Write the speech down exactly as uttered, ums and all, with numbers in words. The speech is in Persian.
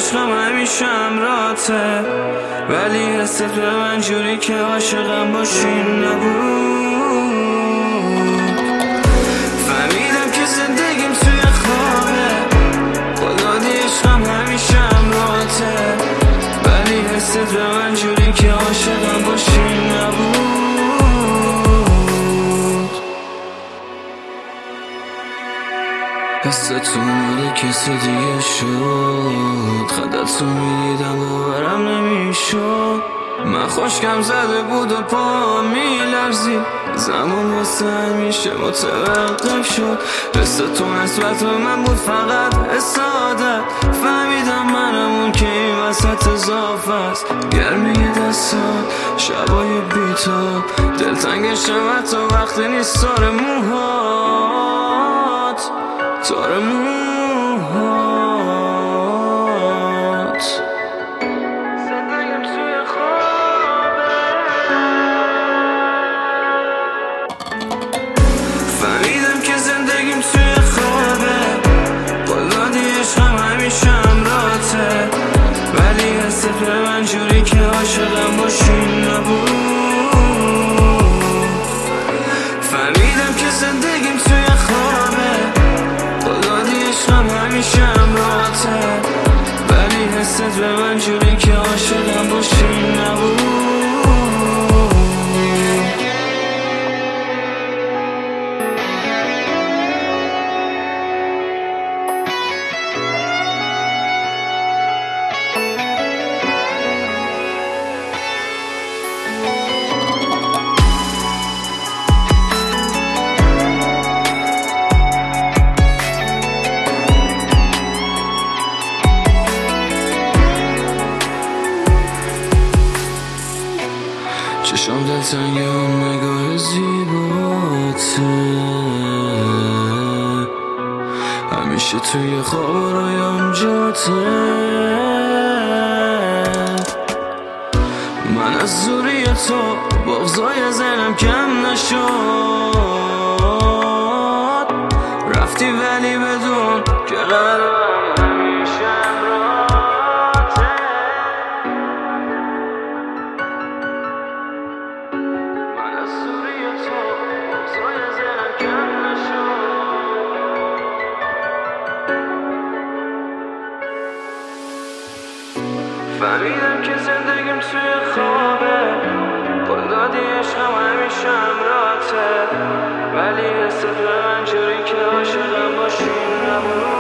عشقم همیشه همراهته، ولی حست به من جوری که عاشقم باشین نبود. فهمیدم که زندگیم توی خوابه، خدا دی عشقم همیشه همراهته، ولی حست به من جوری که عاشقم باشین نبود. حس تو مال کسی دیگه شد، خدت تو میدیدم باورم نمیشد. من خشکم زده بود و پا میلرزید، زمان واسه همیشه متوقف شد. حس تو نسبت به من بود فقط حس عادت، فهمیدم منم اون که این وسط اضافه است. گرمی دستات شبای بیتا دلتنگ شب تا وقتی نیست تار موهات، تار موهات. زندگیم توی خوابه، فهمیدم که زندگیم توی خوابه، بالا دی عشقم همیشه همراهته، ولی حست به من جوری که عاشقم باشین نبود. فهمیدم که زندگیم توی خوابه، بالا دی عشقم همیشه همراهته، ولی حست به من جوری که عاشقم باشین نبود. چشام دلتنگ اون نگاه زیباته، همیشه توی خواب رایم جاته. من از زوری تو بغضای ذهنم کم نشد، رفتی ولی بدون که قلبم همیشه همراهته. من از زوری تو بغضای ذهنم کم نشد. فهمیدم که زندگیم توی خوابه، بالا دی عشقم همیشه همراهته، ولی حست به من جوری که عاشقم باشین نبود.